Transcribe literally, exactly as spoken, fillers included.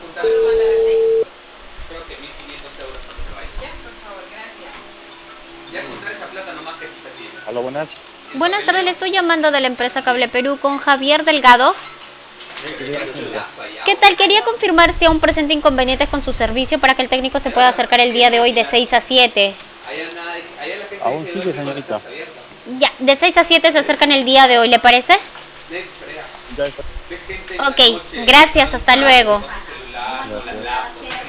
juntar creo que mil quinientos euros cuando se vaya. Ya, por favor, gracias. Ya juntar esa plata nomás que se tiene. Hola, buenas. Buenas tardes, le estoy llamando de la empresa Cable Perú con Javier Delgado. ¿Qué tal? Quería confirmar si aún presenta inconvenientes con su servicio para que el técnico se pueda acercar el día de hoy de seis a siete. Aún sigue, señorita. Ya, de seis a siete se acercan el día de hoy, ¿le parece? Ya está. Ok, gracias, hasta luego. Gracias.